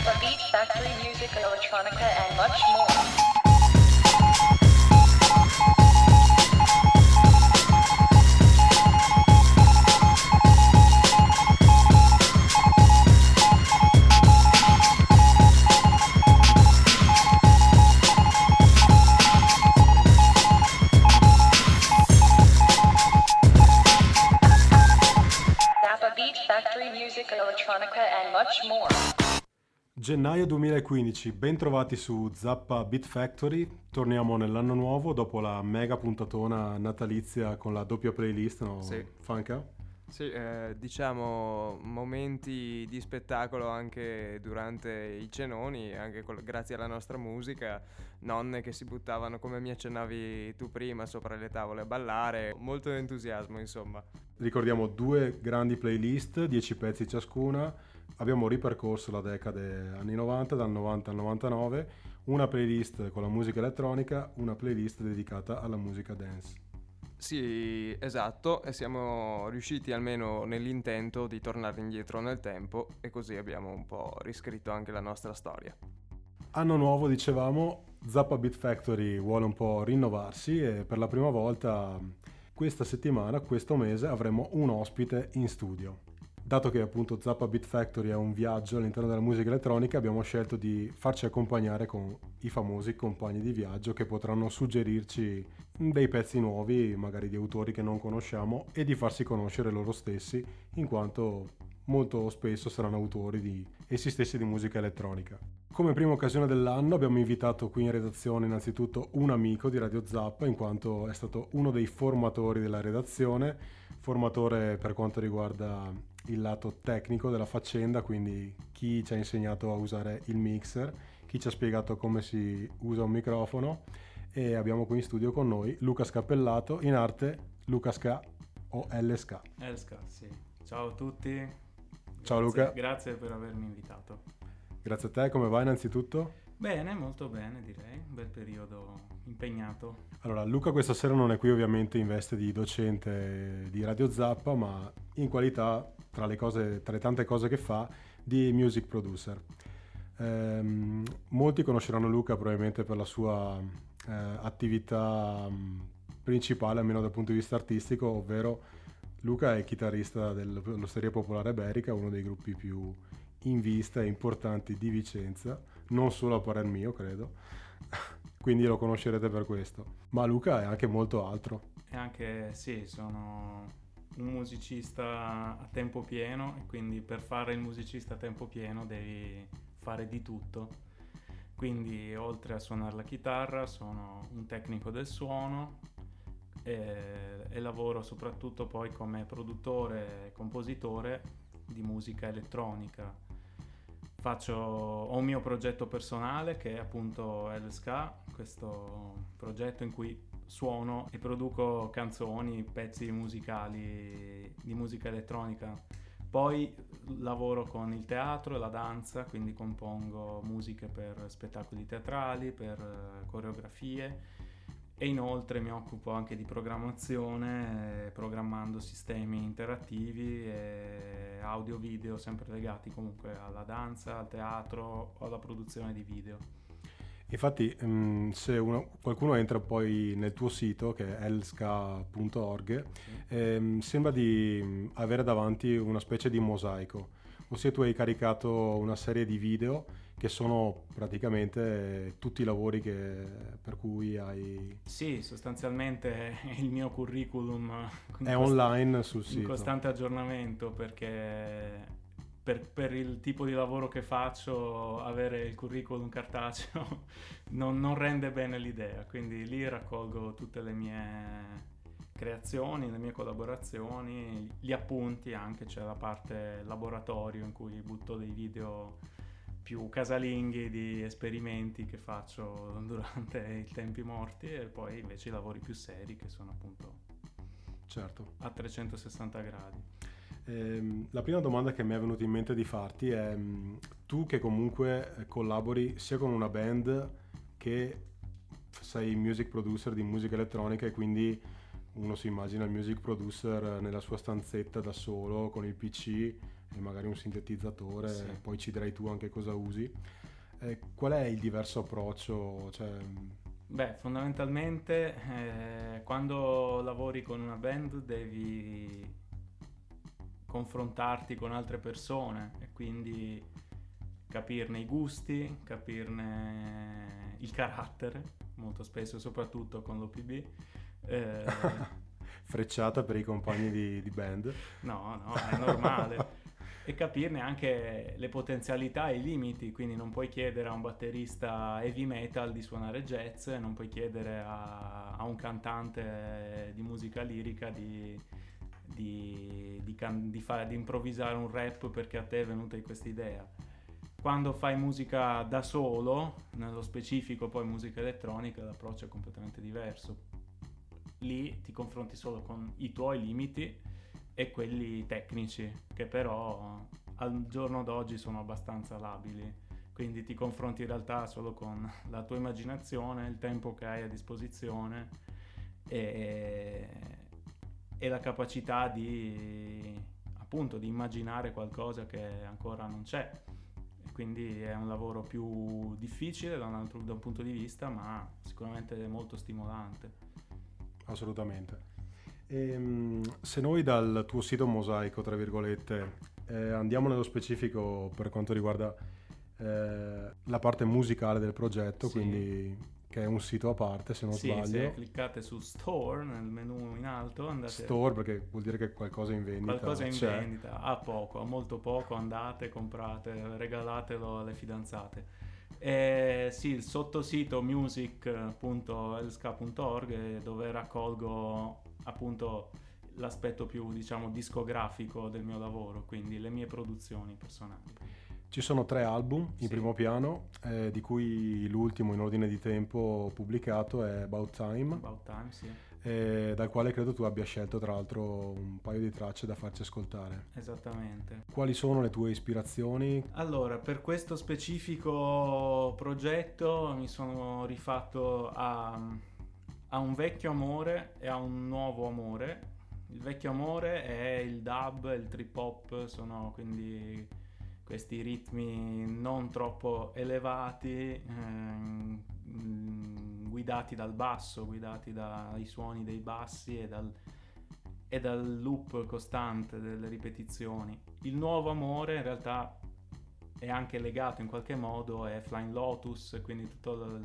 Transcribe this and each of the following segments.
Zappa Beat Factory music, electronica, and much more. Factory music, electronica, and much more. Gennaio 2015, ben trovati su Zappa Beat Factory. Torniamo nell'anno nuovo dopo la mega puntatona natalizia con la doppia playlist, no? Sì. Funka? Sì, diciamo momenti di spettacolo anche durante i cenoni, anche grazie alla nostra musica, nonne che si buttavano, come mi accennavi tu prima, sopra le tavole a ballare, molto entusiasmo insomma. Ricordiamo due grandi playlist, 10 pezzi ciascuna, abbiamo ripercorso la decade anni 90, dal 90 al 99, una playlist con la musica elettronica, una playlist dedicata alla musica dance. Sì, esatto, e siamo riusciti almeno nell'intento di tornare indietro nel tempo e così abbiamo un po' riscritto anche la nostra storia. Anno nuovo, dicevamo, Zappa Beat Factory vuole un po' rinnovarsi e per la prima volta questa settimana, questo mese, avremo un ospite in studio. Dato che appunto Zappa Beat Factory è un viaggio all'interno della musica elettronica, abbiamo scelto di farci accompagnare con i famosi compagni di viaggio che potranno suggerirci dei pezzi nuovi, magari di autori che non conosciamo, e di farsi conoscere loro stessi, in quanto molto spesso saranno autori di essi stessi di musica elettronica. Come prima occasione dell'anno abbiamo invitato qui in redazione innanzitutto un amico di Radio Zappa, in quanto è stato uno dei formatori della redazione, formatore per quanto riguarda il lato tecnico della faccenda, quindi chi ci ha insegnato a usare il mixer, chi ci ha spiegato come si usa un microfono, e abbiamo qui in studio con noi Luca Scappellato, in arte Luca Ska o LSK. LSK, sì. Ciao a tutti. Ciao Luca. Grazie per avermi invitato. Grazie a te, come va innanzitutto? Bene, molto bene direi, un bel periodo impegnato. Allora, Luca questa sera non è qui ovviamente in veste di docente di Radio Zappa, ma in qualità, tra le tante cose che fa, di music producer. Molti conosceranno Luca probabilmente per la sua attività principale, almeno dal punto di vista artistico, ovvero Luca è chitarrista dell'Osteria Popolare Iberica, uno dei gruppi più in vista e importanti di Vicenza, non solo a parer mio, credo. Quindi lo conoscerete per questo. Ma Luca è anche molto altro. E anche, sì, sono un musicista a tempo pieno e quindi per fare il musicista a tempo pieno devi fare di tutto. Quindi oltre a suonare la chitarra sono un tecnico del suono e lavoro soprattutto poi come produttore e compositore di musica elettronica. Ho un mio progetto personale che è appunto LSK, questo progetto in cui suono e produco canzoni, pezzi musicali di musica elettronica. Poi lavoro con il teatro e la danza, quindi compongo musiche per spettacoli teatrali, per coreografie, e inoltre mi occupo anche di programmazione, programmando sistemi interattivi e audio video sempre legati comunque alla danza, al teatro o alla produzione di video. Infatti se qualcuno entra poi nel tuo sito, che è lsk.org, sembra di avere davanti una specie di mosaico, ossia tu hai caricato una serie di video che sono praticamente tutti i lavori per cui hai... Sì, sostanzialmente è il mio curriculum è online sul sito. In costante aggiornamento, perché per il tipo di lavoro che faccio avere il curriculum cartaceo non rende bene l'idea, quindi lì raccolgo tutte le mie creazioni, le mie collaborazioni, gli appunti anche, c'è la parte laboratorio in cui butto dei video più casalinghi di esperimenti che faccio durante i tempi morti, e poi invece i lavori più seri che sono appunto a 360 gradi. La prima domanda che mi è venuta in mente di farti è: tu che comunque collabori sia con una band che sei music producer di musica elettronica, e quindi uno si immagina il music producer nella sua stanzetta da solo con il PC e magari un sintetizzatore, Sì. poi ci dirai tu anche cosa usi. Qual è il diverso approccio? Cioè, Beh, fondamentalmente quando lavori con una band devi confrontarti con altre persone e quindi capirne i gusti, capirne il carattere, molto spesso, soprattutto con l'OPB. frecciata per i compagni di band. No, è normale. E capirne anche le potenzialità e i limiti, quindi non puoi chiedere a un batterista heavy metal di suonare jazz, non puoi chiedere a un cantante di musica lirica di improvvisare un rap perché a te è venuta questa idea. Quando fai musica da solo, nello specifico poi musica elettronica, l'approccio è completamente diverso. Lì ti confronti solo con i tuoi limiti e quelli tecnici, che però al giorno d'oggi sono abbastanza labili, quindi ti confronti in realtà solo con la tua immaginazione, il tempo che hai a disposizione e la capacità di appunto di immaginare qualcosa che ancora non c'è. Quindi è un lavoro più difficile da un punto di vista, ma sicuramente molto stimolante. Assolutamente. Se noi dal tuo sito mosaico, tra virgolette, andiamo nello specifico per quanto riguarda la parte musicale del progetto, Sì. quindi che è un sito a parte, se non sbaglio. Se cliccate su Store nel menu in alto, andate Store, perché vuol dire che qualcosa in vendita qualcosa in c'è. vendita, a molto poco, andate, comprate, regalatelo alle fidanzate. Sì, il sottosito music.elska.org dove raccolgo appunto l'aspetto più, diciamo, discografico del mio lavoro, quindi le mie produzioni personali. Ci sono 3 album in Sì. primo piano, di cui l'ultimo in ordine di tempo pubblicato è About Time, About Time, sì. dal quale credo tu abbia scelto tra l'altro un paio di tracce da farci ascoltare. Esattamente. Quali sono le tue ispirazioni? Allora, per questo specifico progetto mi sono rifatto a un vecchio amore e a un nuovo amore. Il vecchio amore è il dub, il trip hop, sono quindi questi ritmi non troppo elevati, guidati dal basso, guidati dai suoni dei bassi e dal loop costante delle ripetizioni. Il nuovo amore in realtà è anche legato in qualche modo, è Flying Lotus, quindi tutto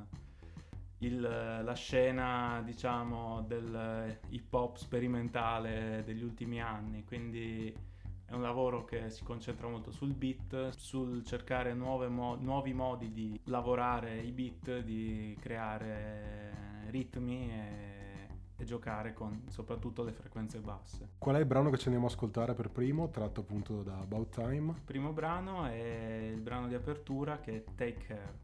la scena, diciamo, del hip hop sperimentale degli ultimi anni, quindi è un lavoro che si concentra molto sul beat, sul cercare nuovi modi di lavorare i beat, di creare ritmi e giocare con soprattutto le frequenze basse. Qual è il brano che ci andiamo a ascoltare per primo, tratto appunto da About Time? Il primo brano è il brano di apertura, che è Take Care.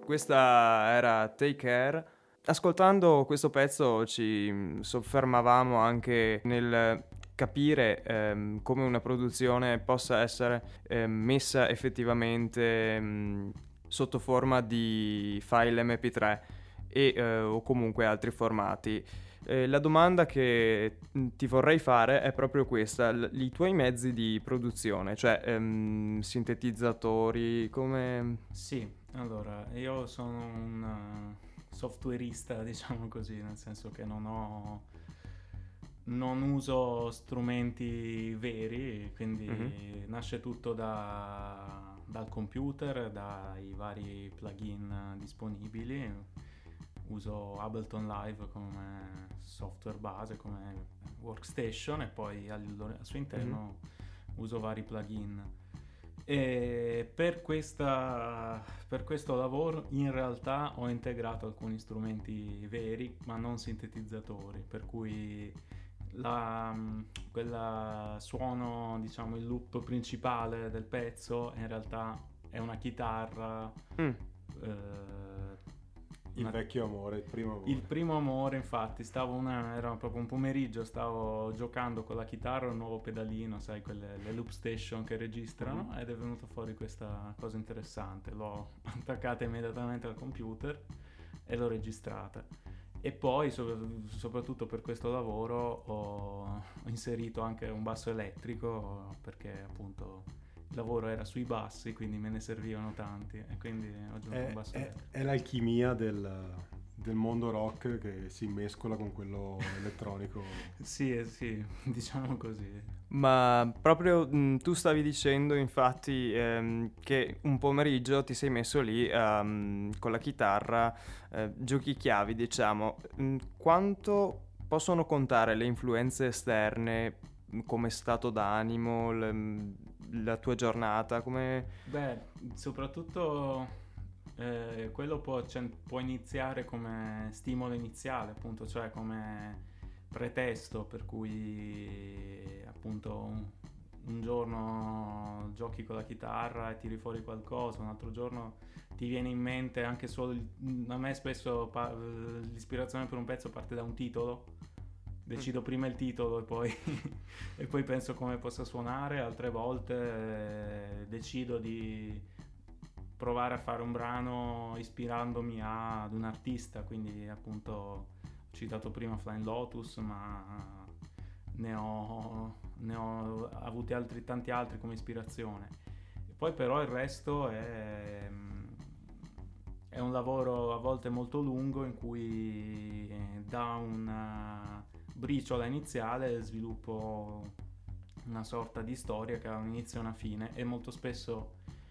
Questa era Take Care. Ascoltando questo pezzo ci soffermavamo anche nel capire come una produzione possa essere messa effettivamente sotto forma di file MP3 o comunque altri formati. La domanda che ti vorrei fare è proprio questa: i tuoi mezzi di produzione, cioè sintetizzatori, come... Sì, allora, io sono un softwareista, diciamo così, nel senso che non uso strumenti veri, quindi nasce tutto dal computer, dai vari plugin disponibili. Uso Ableton Live come software base, come workstation, e poi al suo interno uso vari plugin. E per questo lavoro in realtà ho integrato alcuni strumenti veri, ma non sintetizzatori, per cui quel suono, diciamo, il loop principale del pezzo in realtà è una chitarra. Il vecchio amore, il primo amore. Il primo amore, infatti, era proprio un pomeriggio, stavo giocando con la chitarra, un nuovo pedalino, sai, le loop station che registrano, ed è venuta fuori questa cosa interessante. L'ho attaccata immediatamente al computer e l'ho registrata. E poi, soprattutto per questo lavoro, ho inserito anche un basso elettrico, perché appunto il lavoro era sui bassi, quindi me ne servivano tanti, e quindi ho aggiunto un basso elettrico. È l'alchimia del mondo rock che si mescola con quello elettronico. Sì, diciamo così. Ma proprio tu stavi dicendo infatti che un pomeriggio ti sei messo lì con la chitarra, giochicchiavi, diciamo. Quanto possono contare le influenze esterne come stato d'animo, la tua giornata? Come... Beh, soprattutto quello può iniziare come stimolo iniziale, appunto, cioè come pretesto, per cui appunto un giorno giochi con la chitarra e tiri fuori qualcosa, un altro giorno ti viene in mente anche solo a me spesso l'ispirazione per un pezzo parte da un titolo. Decido prima il titolo e poi penso come possa suonare. Altre volte decido di provare a fare un brano ispirandomi ad un artista, quindi appunto ho citato prima Flying Lotus, ma ne ho avuti tanti altri come ispirazione. E poi però il resto è un lavoro a volte molto lungo, in cui da una briciola iniziale sviluppo una sorta di storia che ha un inizio e una fine, e molto spesso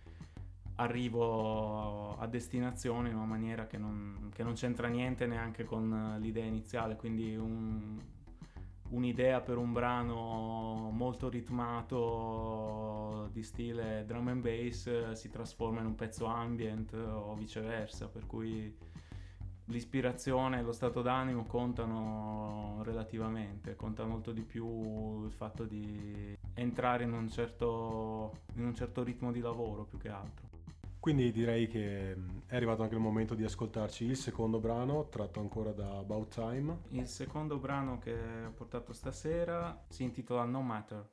arrivo a destinazione in una maniera che non c'entra niente neanche con l'idea iniziale, quindi un'idea per un brano molto ritmato di stile drum and bass si trasforma in un pezzo ambient o viceversa, per cui l'ispirazione e lo stato d'animo contano relativamente, conta molto di più il fatto di entrare in un certo ritmo di lavoro più che altro. Quindi direi che è arrivato anche il momento di ascoltarci il secondo brano, tratto ancora da About Time. Il secondo brano che ho portato stasera si intitola No Matter.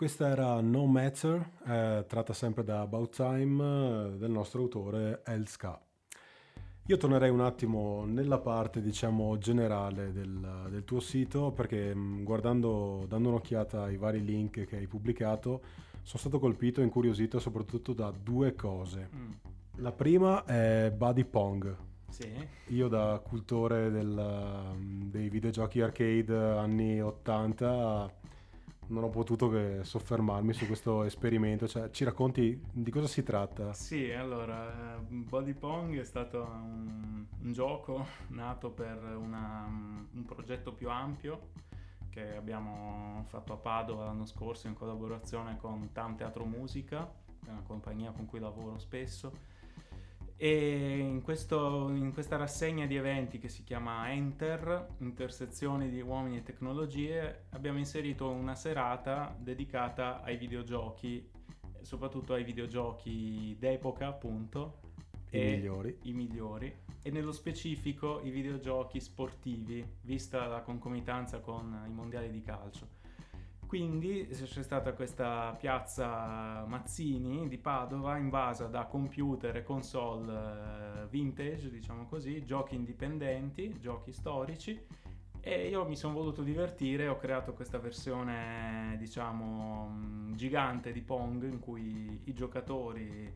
questa era No Matter, tratta sempre da About Time, del nostro autore El Ska. Io tornerei un attimo nella parte, diciamo, generale del tuo sito, perché dando un'occhiata ai vari link che hai pubblicato, sono stato colpito e incuriosito soprattutto da due cose. La prima è Buddy Pong. Sì. Io da cultore dei videogiochi arcade anni 80 non ho potuto che soffermarmi su questo esperimento. Cioè, ci racconti di cosa si tratta? Sì, allora, Buddy Pong è stato un gioco nato per un progetto più ampio che abbiamo fatto a Padova l'anno scorso in collaborazione con TAM Teatro Musica, che è una compagnia con cui lavoro spesso. E in questa rassegna di eventi che si chiama Enter, Intersezioni di uomini e tecnologie, abbiamo inserito una serata dedicata ai videogiochi, soprattutto ai videogiochi d'epoca, appunto, i migliori, e nello specifico i videogiochi sportivi, vista la concomitanza con i mondiali di calcio. Quindi c'è stata questa piazza Mazzini di Padova invasa da computer e console vintage, diciamo così, giochi indipendenti, giochi storici, e io mi sono voluto divertire. Ho creato questa versione, diciamo, gigante di Pong in cui i giocatori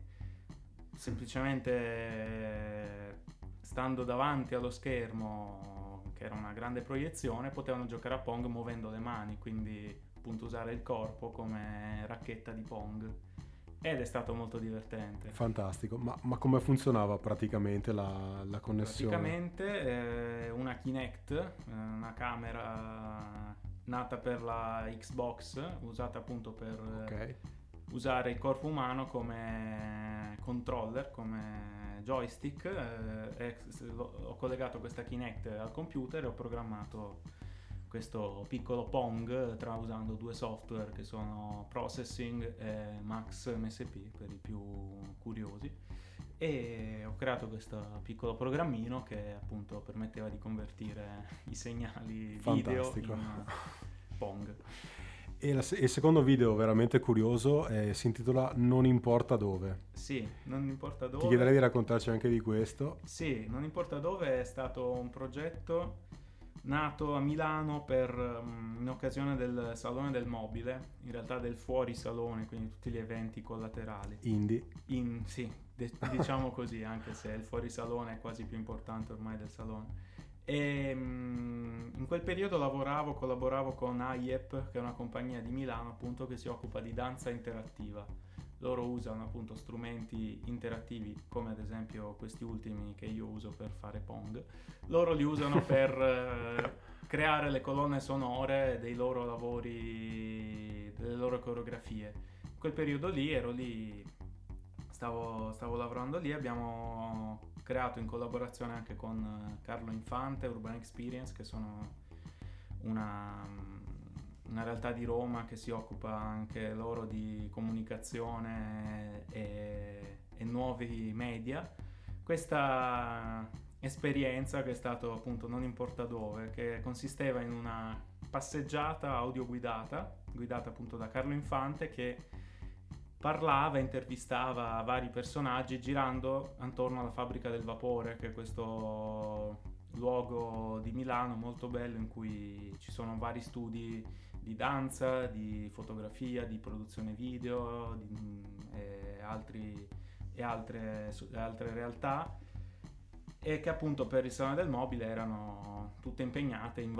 semplicemente stando davanti allo schermo, che era una grande proiezione, potevano giocare a Pong muovendo le mani, quindi appunto usare il corpo come racchetta di Pong, ed è stato molto divertente. Fantastico, ma come funzionava praticamente la connessione? Praticamente una Kinect, una camera nata per la Xbox, usata appunto per usare il corpo umano come controller, come joystick. Ho collegato questa Kinect al computer e ho programmato questo piccolo Pong usando due software che sono Processing e Max MSP per i più curiosi, e ho creato questo piccolo programmino che appunto permetteva di convertire i segnali Fantastico. video in Pong. E il secondo video veramente curioso si intitola Non importa dove. Sì, non importa dove. Ti chiederei di raccontarci anche di questo. Sì, non importa dove è stato un progetto nato a Milano in occasione del Salone del Mobile, in realtà del fuori salone, quindi tutti gli eventi collaterali. Indie. Sì, diciamo così, anche se il fuori salone è quasi più importante ormai del salone. E in quel periodo collaboravo con AIEP, che è una compagnia di Milano appunto che si occupa di danza interattiva. Loro usano appunto strumenti interattivi come ad esempio questi ultimi che io uso per fare Pong. Loro li usano per creare le colonne sonore dei loro lavori, delle loro coreografie. In quel periodo lì ero lì, stavo lavorando lì. Abbiamo creato in collaborazione anche con Carlo Infante, Urban Experience, che sono una realtà di Roma che si occupa anche loro di comunicazione e nuovi media. Questa esperienza, che è stato appunto Non importa dove, che consisteva in una passeggiata audio guidata appunto da Carlo Infante, che parlava e intervistava vari personaggi girando attorno alla Fabbrica del Vapore, che è questo luogo di Milano molto bello in cui ci sono vari studi di danza, di fotografia, di produzione video e altre realtà, e che appunto per il Salone del Mobile erano tutte impegnate in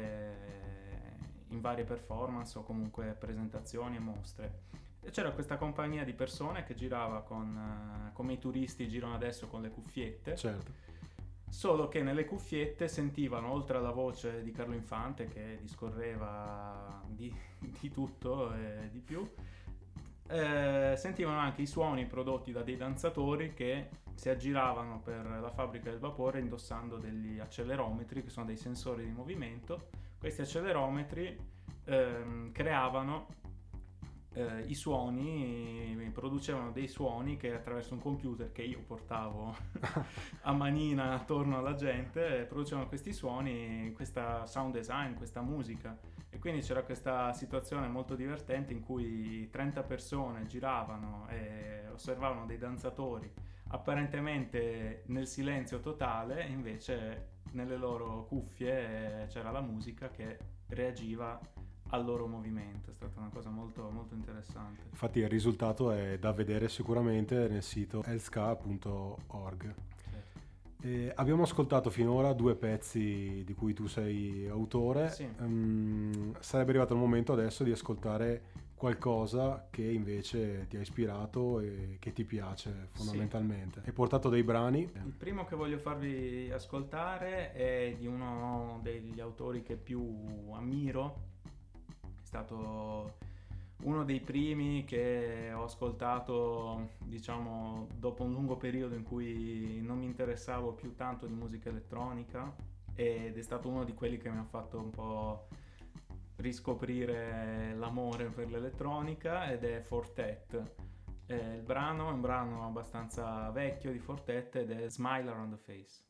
varie performance o comunque presentazioni e mostre. E c'era questa compagnia di persone che girava come i turisti girano adesso con le cuffiette. Certo. Solo che nelle cuffiette sentivano, oltre alla voce di Carlo Infante che discorreva di tutto e di più, sentivano anche i suoni prodotti da dei danzatori che si aggiravano per la Fabbrica del Vapore indossando degli accelerometri, che sono dei sensori di movimento. Questi accelerometri creavano i suoni, producevano dei suoni che attraverso un computer che io portavo a manina attorno alla gente, producevano questi suoni, questa sound design, questa musica. E quindi c'era questa situazione molto divertente in cui 30 persone giravano e osservavano dei danzatori apparentemente nel silenzio totale, e invece nelle loro cuffie c'era la musica che reagiva al loro movimento. È stata una cosa molto, molto interessante. Infatti il risultato è da vedere sicuramente nel sito elska.org. E abbiamo ascoltato finora 2 pezzi di cui tu sei autore. Sì. Sarebbe arrivato il momento adesso di ascoltare qualcosa che invece ti ha ispirato e che ti piace fondamentalmente. Hai portato dei brani. Il primo che voglio farvi ascoltare è di uno degli autori che più ammiro. È stato uno dei primi che ho ascoltato, diciamo, dopo un lungo periodo in cui non mi interessavo più tanto di musica elettronica, ed è stato uno di quelli che mi ha fatto un po' riscoprire l'amore per l'elettronica, ed è Fortet. Il brano è un brano abbastanza vecchio di Fortet ed è Smiler on the Face.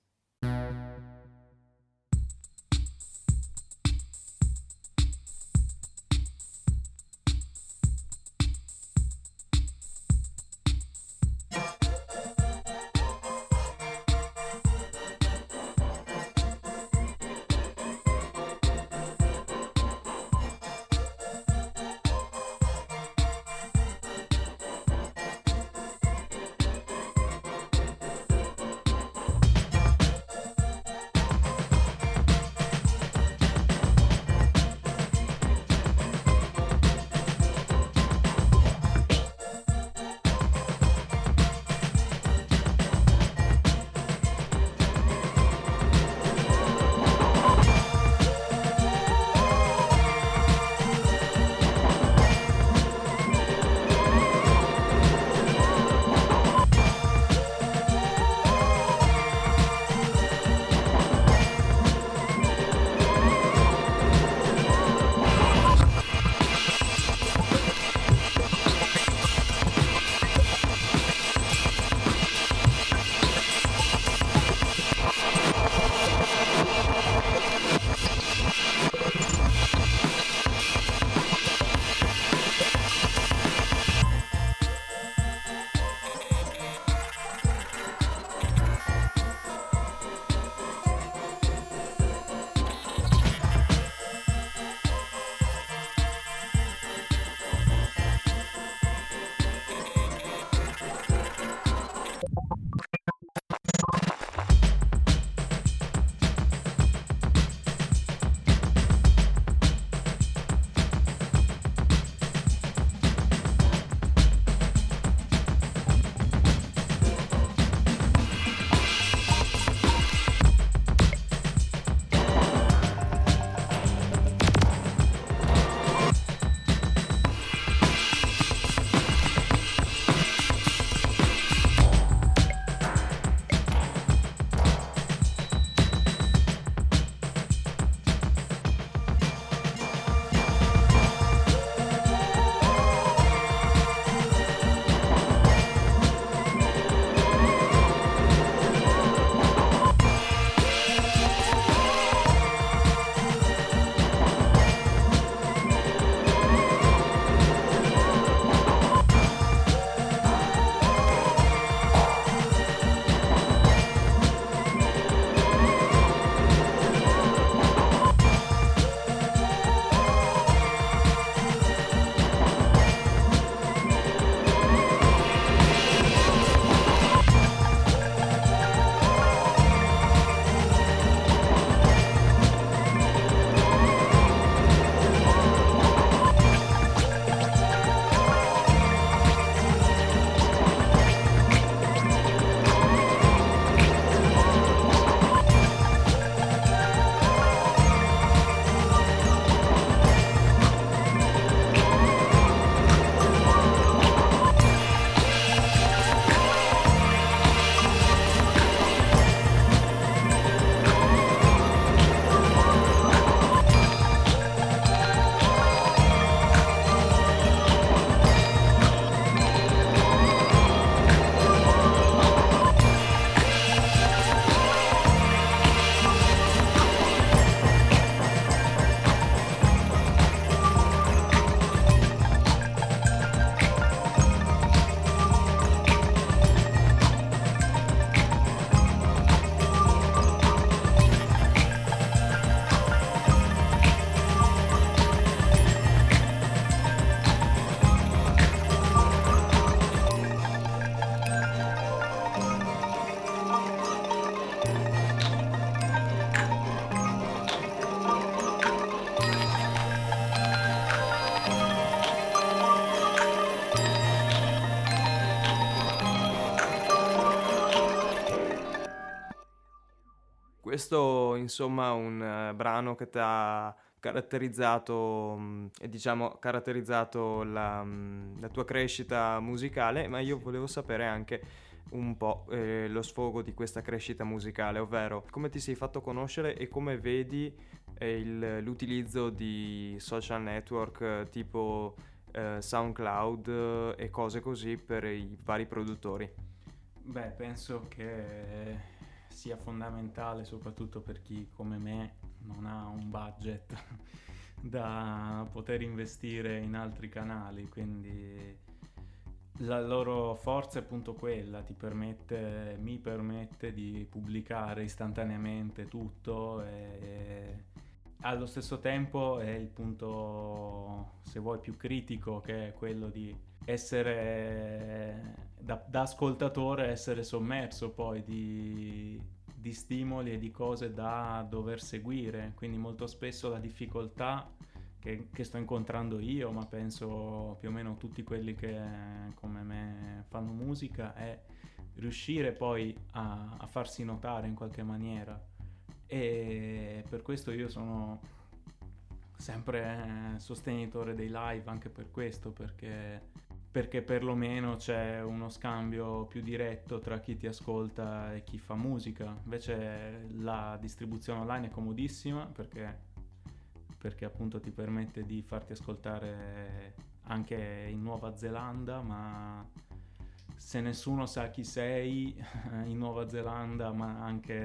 questo insomma un brano che ti ha caratterizzato, caratterizzato la tua crescita musicale, ma io volevo sapere anche un po' lo sfogo di questa crescita musicale, ovvero come ti sei fatto conoscere e come vedi l'utilizzo di social network tipo SoundCloud e cose così per i vari produttori. Beh, penso che sia fondamentale soprattutto per chi come me non ha un budget da poter investire in altri canali, quindi la loro forza è appunto quella, mi permette di pubblicare istantaneamente tutto e allo stesso tempo è il punto, se vuoi, più critico, che è quello di essere da ascoltatore, essere sommerso poi di stimoli e di cose da dover seguire, quindi molto spesso la difficoltà che sto incontrando io, ma penso più o meno tutti quelli che come me fanno musica, è riuscire poi a farsi notare in qualche maniera, e per questo io sono sempre sostenitore dei live, anche per questo, perché perlomeno c'è uno scambio più diretto tra chi ti ascolta e chi fa musica. Invece la distribuzione online è comodissima perché appunto ti permette di farti ascoltare anche in Nuova Zelanda, ma se nessuno sa chi sei in Nuova Zelanda, ma anche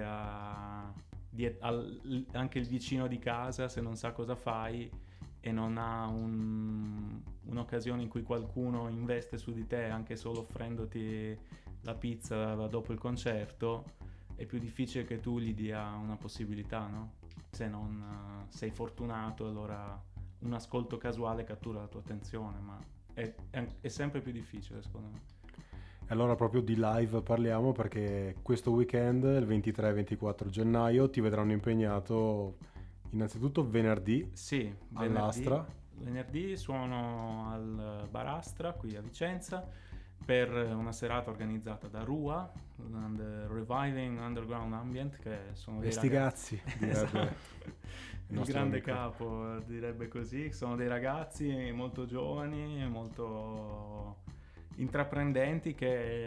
anche il vicino di casa, se non sa cosa fai e non ha un'occasione in cui qualcuno investe su di te, anche solo offrendoti la pizza dopo il concerto, è più difficile che tu gli dia una possibilità, no? Se non sei fortunato, allora un ascolto casuale cattura la tua attenzione, ma è sempre più difficile, secondo me. Allora proprio di live parliamo, perché questo weekend, il 23-24 gennaio, ti vedranno impegnato innanzitutto venerdì, sì, all'Astra. Venerdì suono al Bar Astra qui a Vicenza per una serata organizzata da RUA, Reviving Underground Ambient, che sono dei ragazzi, direbbe esatto. Il grande amico. capo direbbe così. Sono dei ragazzi molto giovani, molto intraprendenti, che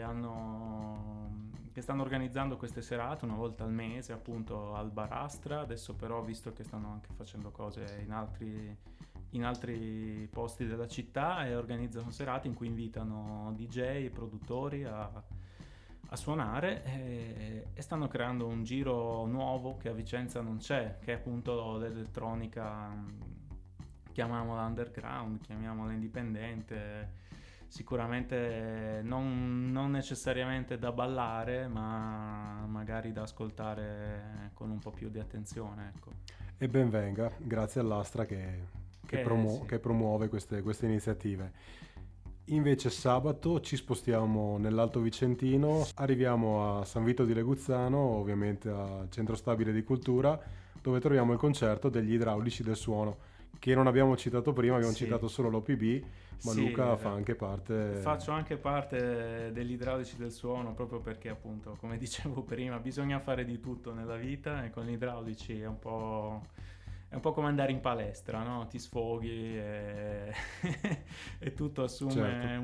stanno organizzando queste serate una volta al mese, appunto al Bar Astra. Adesso però, visto che stanno anche facendo cose in altri posti della città, e organizzano serate in cui invitano DJ e produttori a suonare, e stanno creando un giro nuovo che a Vicenza non c'è, che è appunto l'elettronica, chiamiamola underground, chiamiamola indipendente, sicuramente non necessariamente da ballare, ma magari da ascoltare con un po' più di attenzione, ecco. E ben venga, grazie all'Astra che promuove queste iniziative. Invece sabato ci spostiamo nell'Alto Vicentino, arriviamo a San Vito di Leguzzano, ovviamente al Centro Stabile di Cultura, dove troviamo il concerto degli Idraulici del Suono, che non abbiamo citato prima, abbiamo citato solo l'OPB, ma sì, Luca fa anche parte... Faccio anche parte degli Idraulici del Suono, proprio perché appunto, come dicevo prima, bisogna fare di tutto nella vita, e con gli idraulici è un po' come andare in palestra, no? Ti sfoghi e tutto assume certo.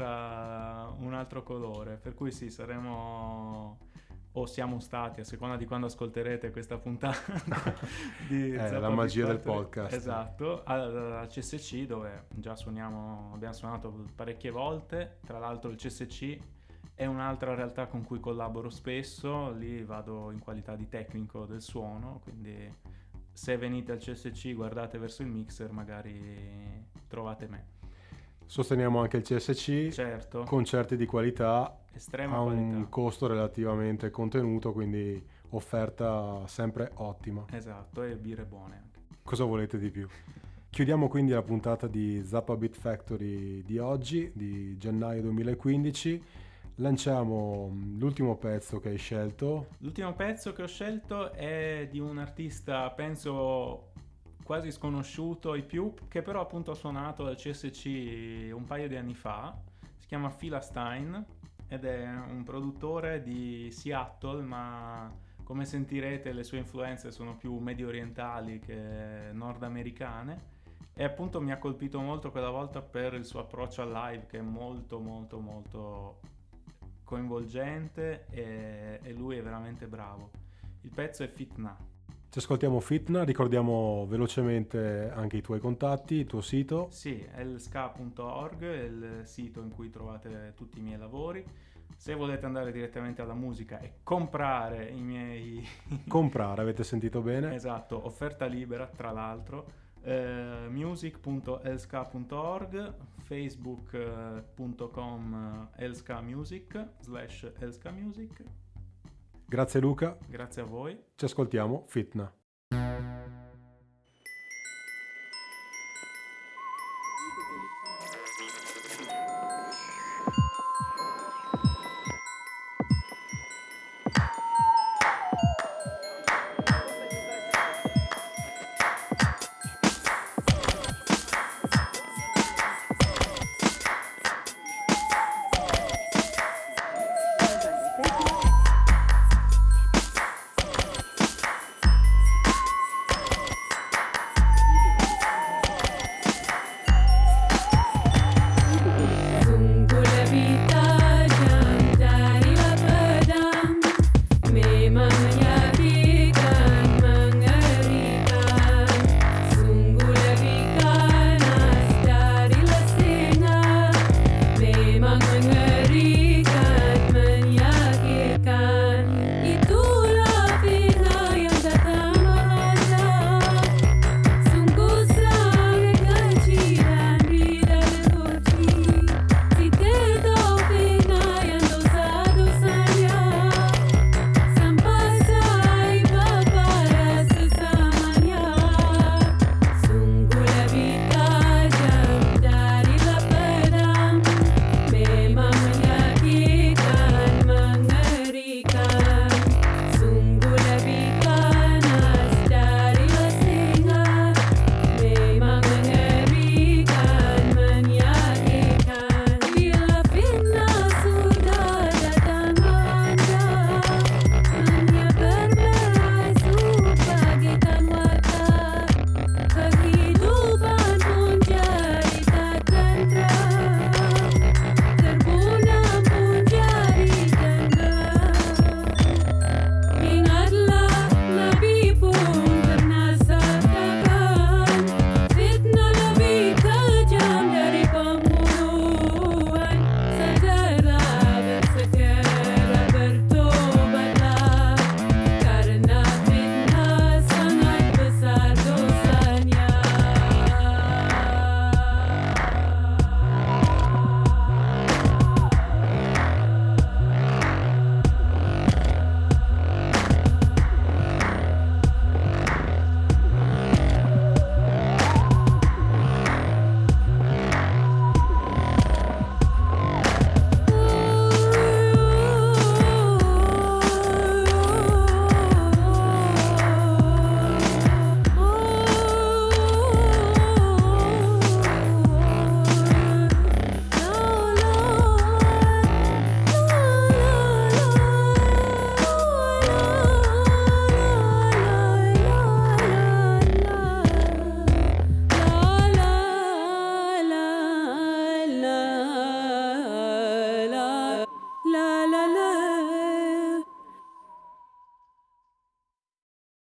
un altro colore, per cui sì, saremo... o siamo stati, a seconda di quando ascolterete questa puntata di la magia del podcast. Esatto, al CSC, dove già abbiamo suonato parecchie volte. Tra l'altro il CSC è un'altra realtà con cui collaboro spesso, lì vado in qualità di tecnico del suono, quindi se venite al CSC, guardate verso il mixer, magari trovate me. Sosteniamo anche il CSC, certo. Concerti di qualità, estrema a qualità, un costo relativamente contenuto, quindi offerta sempre ottima. Esatto, e birre buone anche. Cosa volete di più? Chiudiamo quindi la puntata di Zappa Beat Factory di oggi, di gennaio 2015. Lanciamo l'ultimo pezzo che hai scelto. L'ultimo pezzo che ho scelto è di un artista, penso quasi sconosciuto ai più, che però appunto ha suonato al CSC un paio di anni fa. Si chiama Phila Stein ed è un produttore di Seattle, ma come sentirete le sue influenze sono più medio orientali che nordamericane, e appunto mi ha colpito molto quella volta per il suo approccio al live, che è molto molto molto coinvolgente, e lui è veramente bravo. Il pezzo è Fitna. Ci ascoltiamo Fitna, ricordiamo velocemente anche i tuoi contatti, il tuo sito. Sì, elska.org è il sito in cui trovate tutti i miei lavori. Se volete andare direttamente alla musica e comprare i miei... Comprare, avete sentito bene? Esatto, offerta libera tra l'altro. Music.elska.org, facebook.com elskamusic /elskamusic. Grazie Luca, Grazie a voi. ci ascoltiamo Fitna.